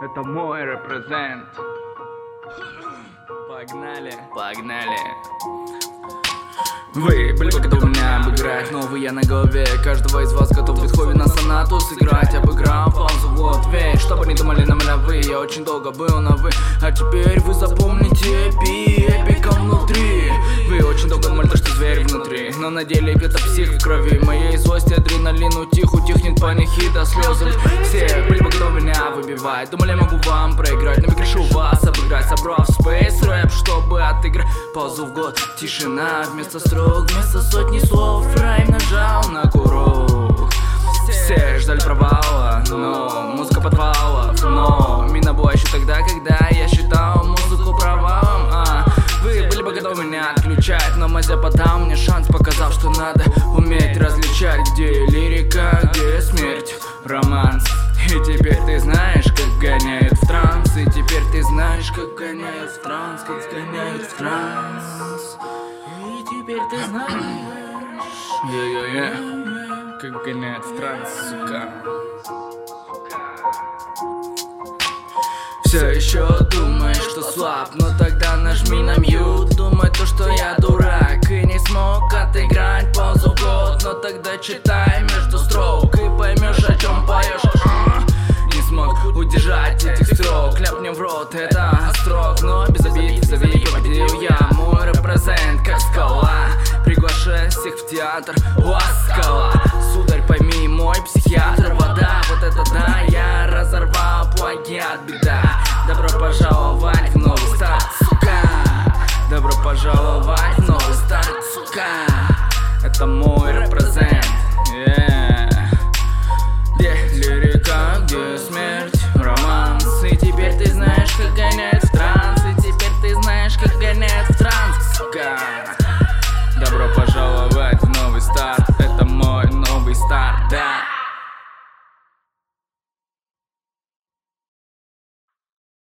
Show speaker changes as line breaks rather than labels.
Это мой репрезент. Погнали, погнали. Вы были бы готовы меня обыграть, но вы я на голове каждого из вас готов Бетховена сонату сыграть. Обыграл паузу, вот ведь, чтобы не думали на меня вы. Я очень долго был на вы, а теперь вы запомните эпика внутри. Вы очень долго думали, что зверь внутри, но на деле это псих в крови. Моей злости адреналин утихнет панихи до слезы. Все были бы готовы меня выбивать, думали, я могу вам проиграть, но я решу вас обыграть. Собрав спейс рэп, чтобы отыграть паузу в год. Тишина вместо строк, вместо сотни слов. Райм нажал на курок. Все ждали провала, но музыка подвалов. Но мина была еще тогда, когда я считал музыку провалом. Вы были бы готовы меня отключать, но Мазя подал мне шанс, показав, что надо уметь различать, где лирика, где смерть, романс. И теперь ты знаешь, как гоняют в транс. И теперь ты знаешь, как гоняют в транс, как сгоняют в транс. И теперь ты знаешь, как гоняют в транс, сука. Все еще думаешь, что слаб, но тогда нажми на мьют. Думай то, что я дурак и не смог отыграть паузу в год. Но тогда читай между строк и поймешь, о чем поешь. Не смог удержать этих строк, ляпнем в рот, это строк. Но без обид, победил я, мой репрезент как скала. Приглашаю всех в театр, ласкала. Сударь, пойми, мой психиатр, вода, вот это да. Я разорвал плагиат, беда. Добро пожаловать в новый старт, сука. Добро пожаловать в новый старт, сука. Это мой репрезент, Где лирика, где смерть, романс. И теперь ты знаешь, как гоняет в транс. И теперь ты знаешь, как гоняет в транс, сука. Добро пожаловать в новый старт. Это мой новый старт, да.